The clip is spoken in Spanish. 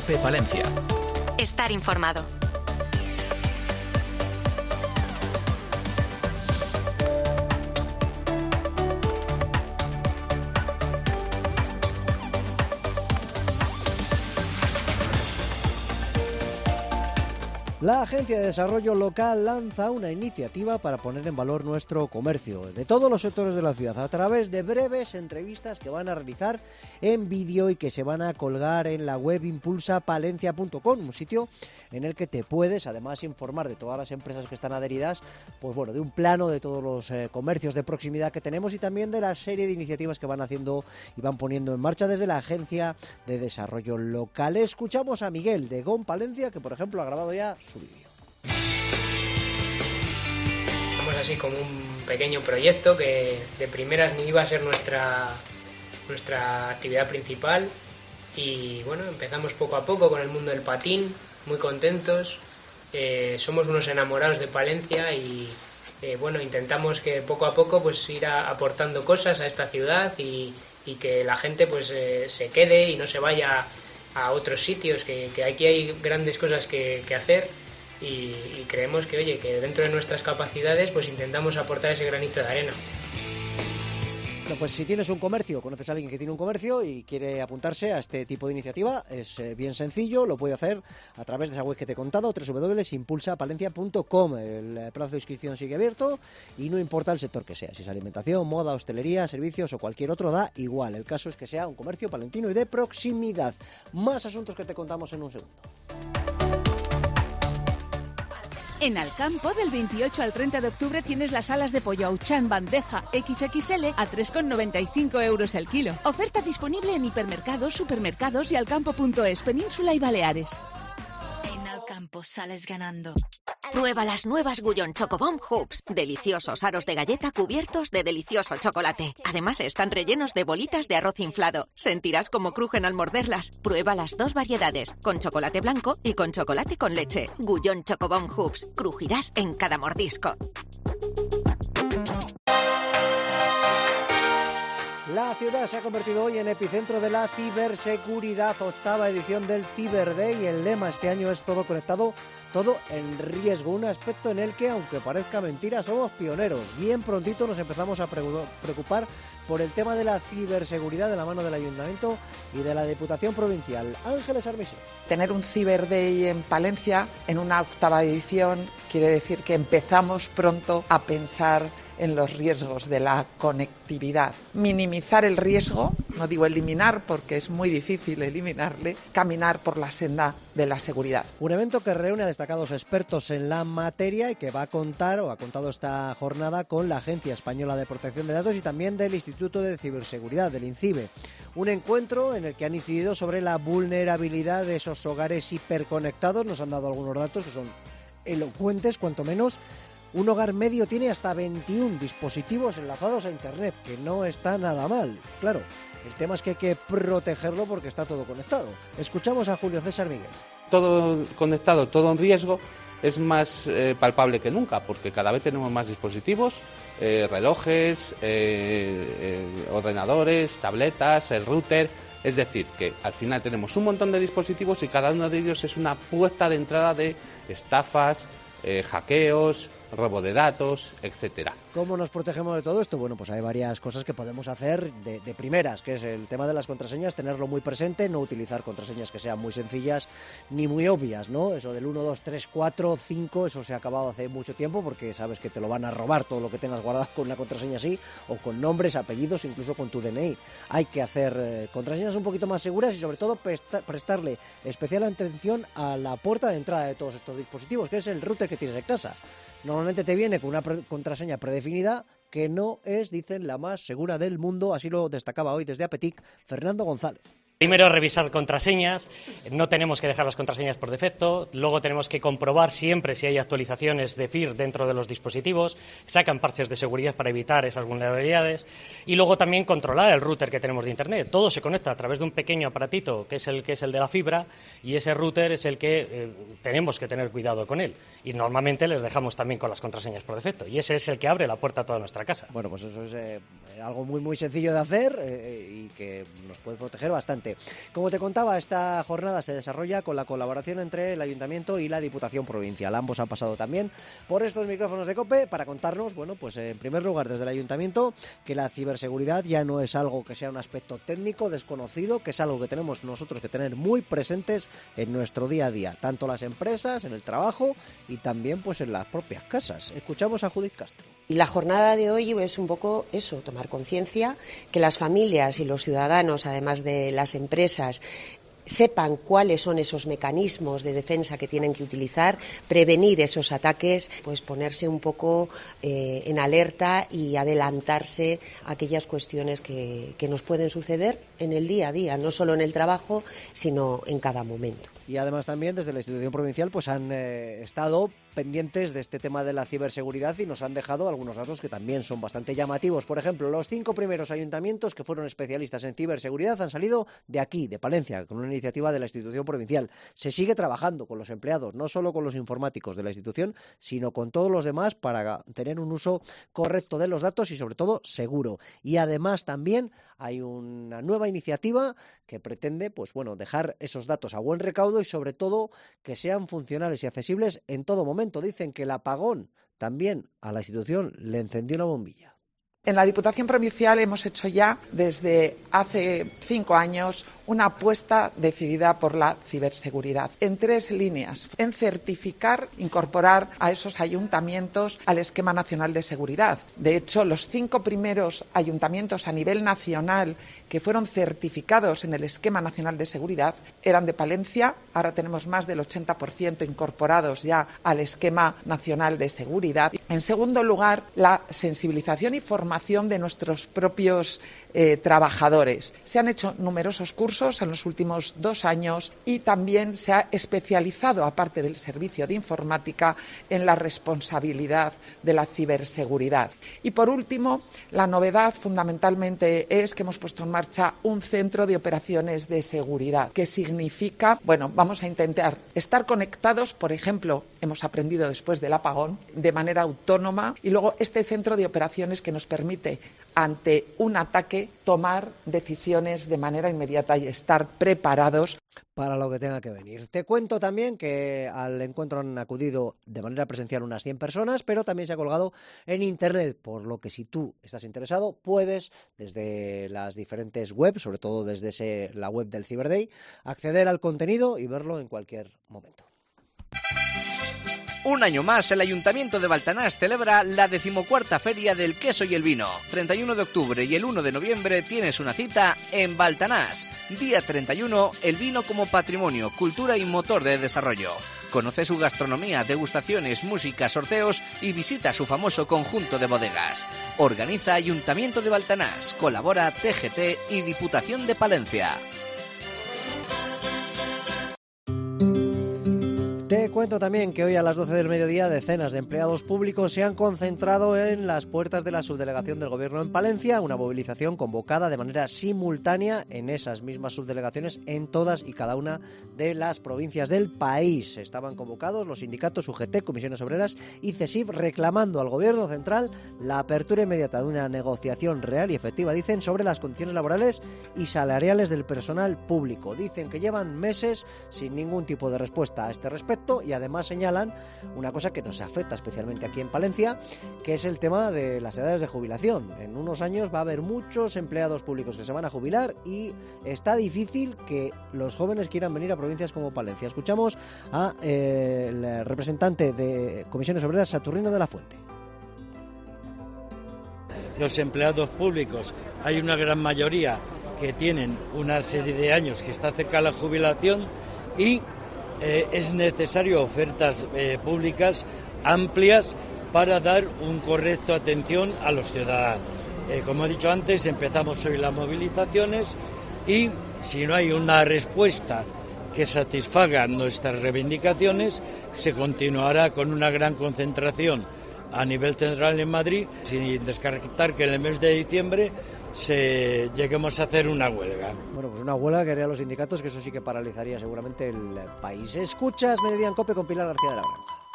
Cope Palencia. Estar informado. La Agencia de Desarrollo Local lanza una iniciativa para poner en valor nuestro comercio de todos los sectores de la ciudad a través de breves entrevistas que van a realizar en vídeo y que se van a colgar en la web impulsapalencia.com, un sitio en el que te puedes además informar de todas las empresas que están adheridas, pues bueno, de un plano de todos los comercios de proximidad que tenemos y también de la serie de iniciativas que van haciendo y van poniendo en marcha desde la Agencia de Desarrollo Local. Escuchamos a Miguel de GOM Palencia, que por ejemplo ha grabado ya su vídeo. Estamos así como un pequeño proyecto que de primeras ni iba a ser nuestra actividad principal y bueno, empezamos poco a poco con el mundo del patín, muy contentos, somos unos enamorados de Palencia y bueno, intentamos que poco a poco pues ir aportando cosas a esta ciudad y que la gente pues se quede y no se vaya a otros sitios, que aquí hay grandes cosas que hacer y creemos que, oye, que dentro de nuestras capacidades pues intentamos aportar ese granito de arena. Bueno, pues si tienes un comercio, conoces a alguien que tiene un comercio y quiere apuntarse a este tipo de iniciativa, es bien sencillo, lo puede hacer a través de esa web que te he contado, www.impulsapalencia.com. El plazo de inscripción sigue abierto y no importa el sector que sea, si es alimentación, moda, hostelería, servicios o cualquier otro, da igual. El caso es que sea un comercio palentino y de proximidad. Más asuntos que te contamos en un segundo. En Alcampo, del 28 al 30 de octubre, tienes las alas de pollo Auchan bandeja XXL a 3,95 euros el kilo. Oferta disponible en hipermercados, supermercados y alcampo.es, Península y Baleares. En Alcampo sales ganando. Prueba las nuevas Gullón Chocobomb Hoops. Deliciosos aros de galleta cubiertos de delicioso chocolate. Además están rellenos de bolitas de arroz inflado. Sentirás cómo crujen al morderlas. Prueba las dos variedades, con chocolate blanco y con chocolate con leche. Gullón Chocobomb Hoops. Crujirás en cada mordisco. La ciudad se ha convertido hoy en epicentro de la ciberseguridad, 8ª edición del Cyber Day. El lema este año es todo conectado, todo en riesgo, un aspecto en el que, aunque parezca mentira, somos pioneros. Bien prontito nos empezamos a preocupar por el tema de la ciberseguridad de la mano del Ayuntamiento y de la Diputación Provincial. Ángeles Armisen. Tener un Cyber Day en Palencia en una 8ª edición quiere decir que empezamos pronto a pensar en los riesgos de la conectividad. Minimizar el riesgo, no digo eliminar porque es muy difícil eliminarle, caminar por la senda de la seguridad. Un evento que reúne a destacados expertos en la materia y que va a contar, o ha contado esta jornada, con la Agencia Española de Protección de Datos y también del Instituto de Ciberseguridad, del INCIBE. Un encuentro en el que han incidido sobre la vulnerabilidad de esos hogares hiperconectados. Nos han dado algunos datos que son elocuentes, cuanto menos. Un hogar medio tiene hasta 21 dispositivos enlazados a Internet, que no está nada mal. Claro, el tema es que hay que protegerlo porque está todo conectado. Escuchamos a Julio César Miguel. Todo conectado, todo en riesgo, es más palpable que nunca, porque cada vez tenemos más dispositivos, relojes, ordenadores, tabletas, el router. Es decir, que al final tenemos un montón de dispositivos y cada uno de ellos es una puerta de entrada de estafas, hackeos, robo de datos, etcétera. ¿Cómo nos protegemos de todo esto? Bueno, pues hay varias cosas que podemos hacer de primeras, que es el tema de las contraseñas, tenerlo muy presente, no utilizar contraseñas que sean muy sencillas ni muy obvias, ¿no? Eso del 1, 2, 3, 4, 5, eso se ha acabado hace mucho tiempo porque sabes que te lo van a robar todo lo que tengas guardado con una contraseña así, o con nombres, apellidos, incluso con tu DNI. Hay que hacer contraseñas un poquito más seguras y sobre todo prestarle especial atención a la puerta de entrada de todos estos dispositivos, que es el router que tienes en casa. Normalmente te viene con una contraseña predefinida que no es, dicen, la más segura del mundo. Así lo destacaba hoy desde Apetic Fernando González. Primero, revisar contraseñas. No tenemos que dejar las contraseñas por defecto. Luego tenemos que comprobar siempre si hay actualizaciones de FIR dentro de los dispositivos. Sacan parches de seguridad para evitar esas vulnerabilidades. Y luego también controlar el router que tenemos de Internet. Todo se conecta a través de un pequeño aparatito que es el de la fibra, y ese router es el que tenemos que tener cuidado con él. Y normalmente les dejamos también con las contraseñas por defecto. Y ese es el que abre la puerta a toda nuestra casa. Bueno, pues eso es algo muy, muy sencillo de hacer y que nos puede proteger bastante. importante. Como te contaba, esta jornada se desarrolla con la colaboración entre el Ayuntamiento y la Diputación Provincial. Ambos han pasado también por estos micrófonos de COPE para contarnos, bueno, pues en primer lugar desde el Ayuntamiento, que la ciberseguridad ya no es algo que sea un aspecto técnico desconocido, que es algo que tenemos nosotros que tener muy presentes en nuestro día a día, tanto las empresas, en el trabajo y también pues en las propias casas. Escuchamos a Judith Castro. Y la jornada de hoy es un poco eso, tomar conciencia, que las familias y los ciudadanos, además de las empresas, sepan cuáles son esos mecanismos de defensa que tienen que utilizar, prevenir esos ataques, pues ponerse un poco en alerta y adelantarse a aquellas cuestiones que nos pueden suceder en el día a día, no solo en el trabajo, sino en cada momento. Y además también desde la institución provincial pues han estado pendientes de este tema de la ciberseguridad y nos han dejado algunos datos que también son bastante llamativos. Por ejemplo, los 5 primeros ayuntamientos que fueron especialistas en ciberseguridad han salido de aquí, de Palencia, con una iniciativa de la institución provincial. Se sigue trabajando con los empleados, no solo con los informáticos de la institución, sino con todos los demás para tener un uso correcto de los datos y sobre todo seguro. Y además también hay una nueva iniciativa que pretende pues bueno, dejar esos datos a buen recaudo y sobre todo que sean funcionales y accesibles en todo momento. Dicen que el apagón también a la institución le encendió una bombilla. En la Diputación Provincial hemos hecho ya desde hace 5 años una apuesta decidida por la ciberseguridad en 3 líneas. En certificar, incorporar a esos ayuntamientos al Esquema Nacional de Seguridad. De hecho, los 5 primeros ayuntamientos a nivel nacional que fueron certificados en el Esquema Nacional de Seguridad eran de Palencia. Ahora tenemos más del 80% incorporados ya al Esquema Nacional de Seguridad. En segundo lugar, la sensibilización y formación de nuestros propios trabajadores. Se han hecho numerosos cursos en los últimos 2 años y también se ha especializado, aparte del servicio de informática, en la responsabilidad de la ciberseguridad. Y por último, la novedad fundamentalmente es que hemos puesto en marcha un centro de operaciones de seguridad, que significa, bueno, vamos a intentar estar conectados, por ejemplo, hemos aprendido después del apagón, de manera autónoma, y luego este centro de operaciones que nos permite ante un ataque tomar decisiones de manera inmediata y estar preparados para lo que tenga que venir. Te cuento también que al encuentro han acudido de manera presencial unas 100 personas, pero también se ha colgado en Internet, por lo que si tú estás interesado puedes desde las diferentes webs, sobre todo desde la web del Cyber Day, acceder al contenido y verlo en cualquier momento. Un año más, el Ayuntamiento de Baltanás celebra la 14ª Feria del Queso y el Vino. 31 de octubre y el 1 de noviembre tienes una cita en Baltanás. Día 31, el vino como patrimonio, cultura y motor de desarrollo. Conoce su gastronomía, degustaciones, música, sorteos y visita su famoso conjunto de bodegas. Organiza Ayuntamiento de Baltanás, colabora TGT y Diputación de Palencia. Te cuento también que hoy a las 12 del mediodía decenas de empleados públicos se han concentrado en las puertas de la subdelegación del Gobierno en Palencia, una movilización convocada de manera simultánea en esas mismas subdelegaciones en todas y cada una de las provincias del país. Estaban convocados los sindicatos UGT, Comisiones Obreras y CESIF reclamando al Gobierno central la apertura inmediata de una negociación real y efectiva, dicen, sobre las condiciones laborales y salariales del personal público. Dicen que llevan meses sin ningún tipo de respuesta a este respecto. Y además señalan una cosa que nos afecta especialmente aquí en Palencia, que es el tema de las edades de jubilación. En unos años va a haber muchos empleados públicos que se van a jubilar y está difícil que los jóvenes quieran venir a provincias como Palencia. Escuchamos a el representante de Comisiones Obreras, Saturnino de la Fuente. Los empleados públicos, hay una gran mayoría que tienen una serie de años que está cerca de la jubilación y es necesario ofertas públicas amplias para dar un correcto atención a los ciudadanos. Como he dicho antes, empezamos hoy las movilizaciones y si no hay una respuesta que satisfaga nuestras reivindicaciones, se continuará con una gran concentración a nivel central en Madrid, sin descartar que en el mes de diciembre lleguemos a hacer una huelga. Bueno, pues una huelga que harían los sindicatos, que eso sí que paralizaría seguramente el país. Escuchas Mediodía en COPE con Pilar García de la Granja.